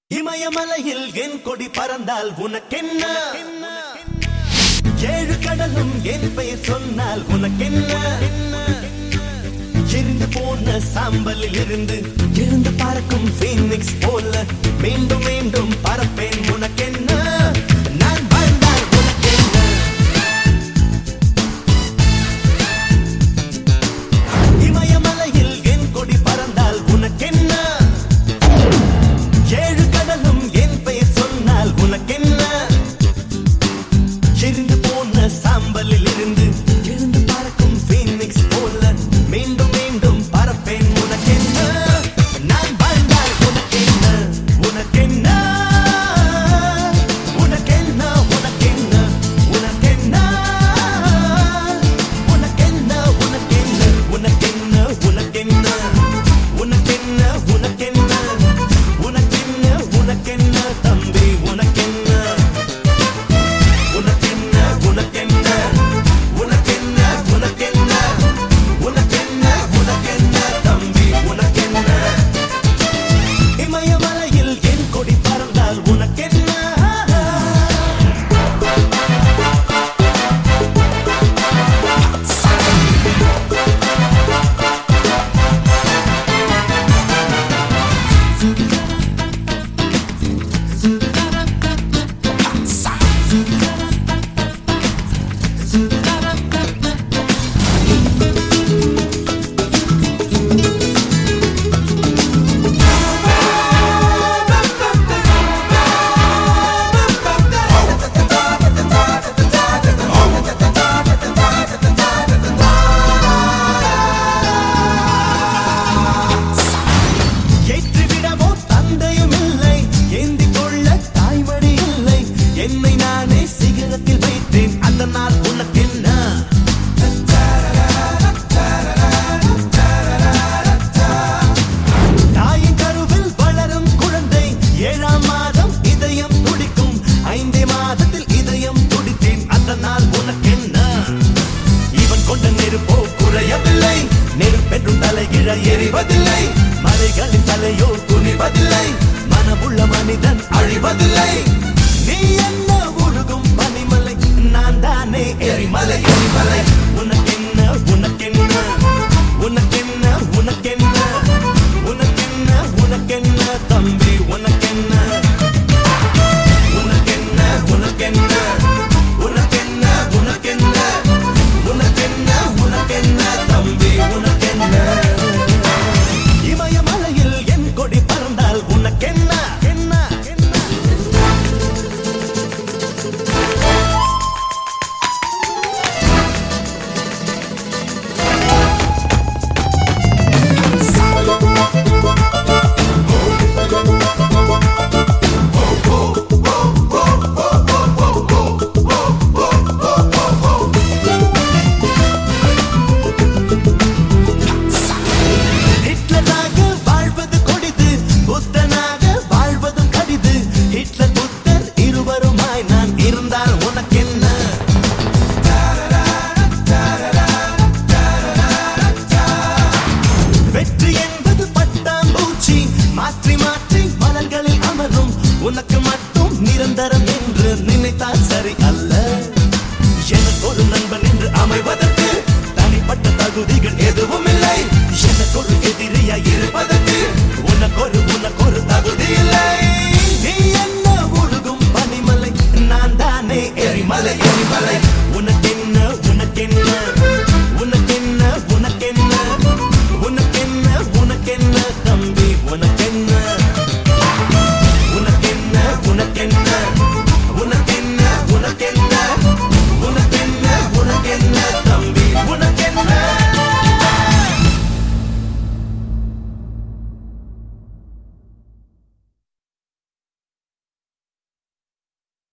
இமயமலையில் என் கொடி பறந்தால் உனக்கென்ன? ஏழு கடலும் என் பெயர் சொன்னால் உனக்கென்ன? எரிந்து போன சாம்பலில் இருந்து எழுந்து பறக்கும் பீனிக்ஸ் போல மீண்டும் மீண்டும் பறப்பேன் உனக்கென்ன? நான் வாழ்ந்தால் உனக்கென்ன? இமயமலையில் என் கொடி பறந்தால் உனக்கென்ன? ஏழு கடலும் என் பெயர் சொன்னால் உனக்கென்ன? எரிந்து போன சாம்பலில் இருந்து எழுந்து பறக்கும் பீனிக்ஸ் போல மீண்டும் மீண்டும் பறப்பேன் உனக்கென்ன? நான் வாழ்ந்தால் உனக்கென்ன? உனக்கென்ன? உனக்கென்ன? உனக்கென்ன? உனக்கென்ன? உனக்கென்ன? உனக்கென்ன? உனக்கென்ன? உனக்கென்ன? உனக்கென்ன? உனக்கென்ன? உனக்கென்ன? உனக்கென்ன தம்பி உனக்கென்ன? உனக்கென்ன? உனக்கென்ன? உனக்கென்ன? உனக்கென்ன? உனக்கென்ன? உனக்கென்ன தம்பி உனக்கென்ன? இமயமலையில் என் கொடி பறந்தால் உனக்கென்ன? ஏற்றிவிடவோ தந்தையும் இல்லை, ஏந்திக் கொள்ள தாய்மடி இல்லை. என்னை நானே சிகரத்தில் வைத்தேன், அதனால் உனக்கென்ன? தாயின் கருவில் வளரும் குழந்தை, 7ஆம் மாதம் இதயம் துடிக்கும். 5 மாதத்தில் இதயம் துடித்தேன், அதனால் உனக்கென்ன? இவன் கொண்ட நெருப்போ குறையவில்லை, நெருப்பென்றும் தலைகிழ எறிவதில்லை. மலைகளின் தலையோ துணிவதில்லை, மனமுள்ள மனிதன் அழிவதில்லை. நீ என்ன உருகும் பனிமலை, நான் தானே எரிமலை எரிமலை. உனக்கென்ன? உனக்கென்ன? உனக்கென்ன?